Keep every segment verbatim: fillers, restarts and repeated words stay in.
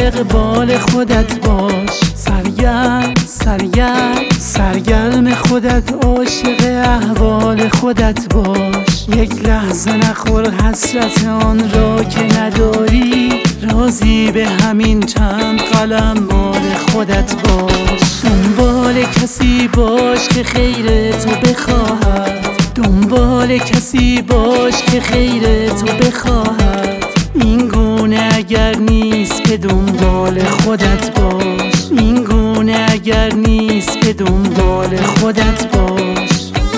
اقبال خودت باش. سرگرم سرگرم سرگرم خودت، عاشق احوال خودت باش. یک لحظه نخور حسرت آن را که نداری، راضی به همین چند قلم مال خودت باش. دنبال کسی باش که خیر تو بخواهد، دنبال کسی باش که خیر تو بخواهد. این گونه اگر نیست که دنبال خودت باش، این گونه اگر نیست که دنبال خودت باش.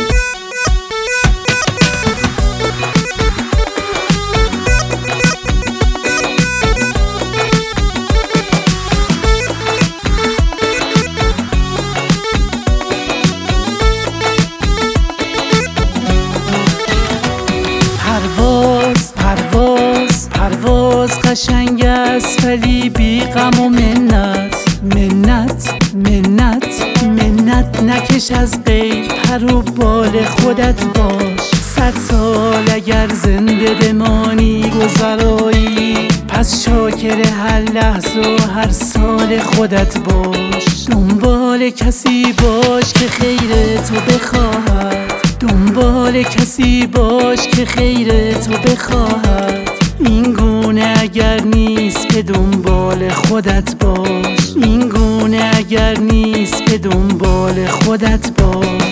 پرواز پرواز پرواز قشنگ است ولی بی غم و منت. منت منت منت نکش از غیر، پر و بال خودت باش. صد سال اگر زنده بمانی گذرایی، پس شاکر هر لحظه و هر سال خودت باش. دنبال کسی باش که خیر تو بخواهد، دنبال کسی باش که خیر تو بخواهد. این گونه اگر نیست که دنبال خودت باش، این گونه اگر نیست که دنبال خودت باش.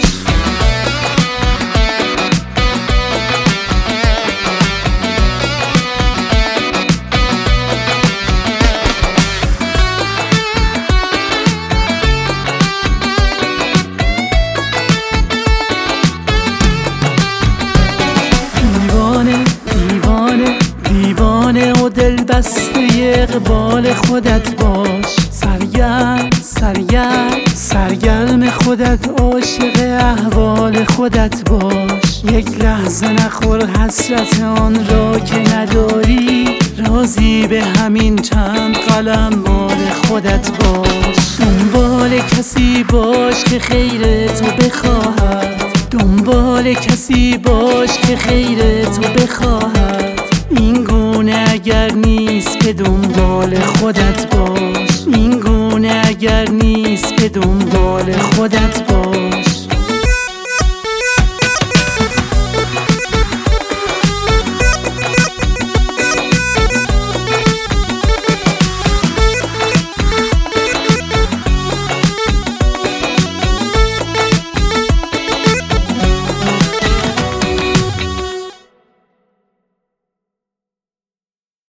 دیوانه و دل بسته اقبال خودت باش. سرگرم سرگرم سرگرم خودت، عاشق احوال خودت باش. یک لحظه نخور حسرت آن را که نداری، راضی به همین چند قلم مال خودت باش. دنبال کسی باش که خیر تو بخواهد، دنبال کسی باش که خیر تو بخواهد. این گونه اگر نیست که دنبال خودت باش، این گونه اگر نیست که دنبال خودت باش.